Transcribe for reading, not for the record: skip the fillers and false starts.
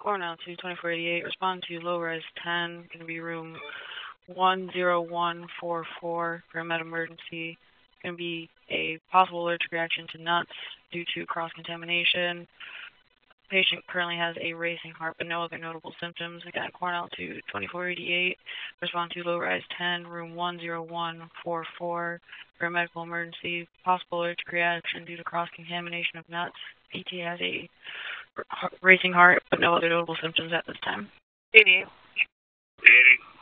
Cornell to 2488, respond to low rise 10, going to be room 10144 for a med emergency. Going to be a possible allergic reaction to nuts due to cross-contamination. Patient currently has a racing heart but no other notable symptoms. Again, Cornell to 2488, respond to low rise 10, room 10144 for a medical emergency. Possible allergic reaction due to cross-contamination of nuts. PT has a racing heart but no other notable symptoms at this time. 88.